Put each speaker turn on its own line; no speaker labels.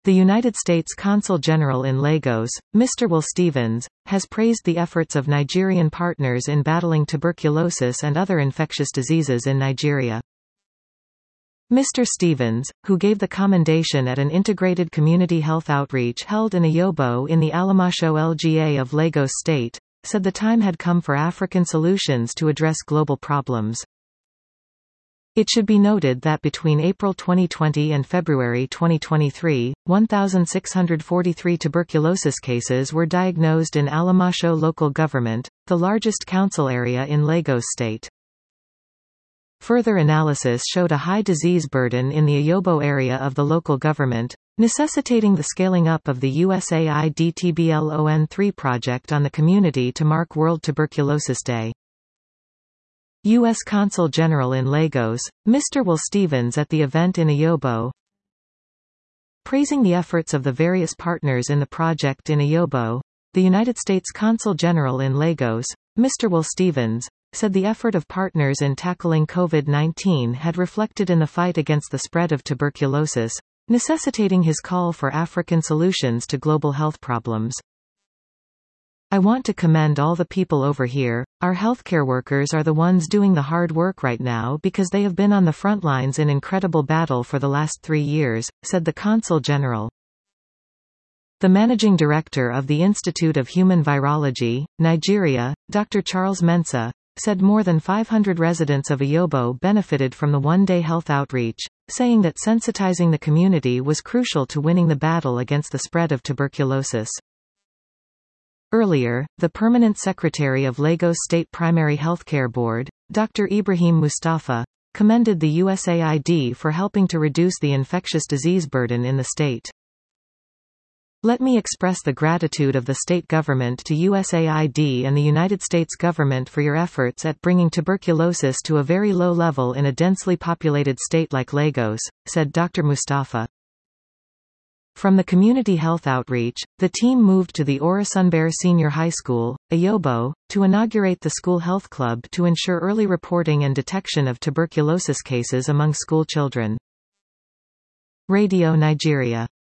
The United States Consul General in Lagos, Mr. Will Stevens, has praised the efforts of Nigerian partners in battling tuberculosis and other infectious diseases in Nigeria. Mr. Stevens, who gave the commendation at an integrated community health outreach held in Ayobo in the Alamasho LGA of Lagos State, said the time had come for African solutions to address global problems. It should be noted that between April 2020 and February 2023, 1,643 tuberculosis cases were diagnosed in Alamasho local government, the largest council area in Lagos State. Further analysis showed a high disease burden in the Ayobo area of the local government, necessitating the scaling up of the USAID TBLON3 project on the community to mark World Tuberculosis Day. U.S. Consul General in Lagos, Mr. Will Stevens at the event in Ayobo, praising the efforts of the various partners in the project in Ayobo, the United States Consul General in Lagos, Mr. Will Stevens, said the effort of partners in tackling COVID-19 had reflected in the fight against the spread of tuberculosis, necessitating his call for African solutions to global health problems. I want to commend all the people over here. Our healthcare workers are the ones doing the hard work right now because they have been on the front lines in incredible battle for the last 3 years, said the Consul General. The managing director of the Institute of Human Virology, Nigeria, Dr. Charles Mensah, said more than 500 residents of Ayobo benefited from the one-day health outreach, saying that sensitizing the community was crucial to winning the battle against the spread of tuberculosis. Earlier, the permanent secretary of Lagos State Primary Healthcare Board, Dr. Ibrahim Mustafa, commended the USAID for helping to reduce the infectious disease burden in the state. Let me express the gratitude of the state government to USAID and the United States government for your efforts at bringing tuberculosis to a very low level in a densely populated state like Lagos, said Dr. Mustafa. From the community health outreach, the team moved to the Orasunbere Senior High School, Ayobo, to inaugurate the school health club to ensure early reporting and detection of tuberculosis cases among school children. Radio Nigeria.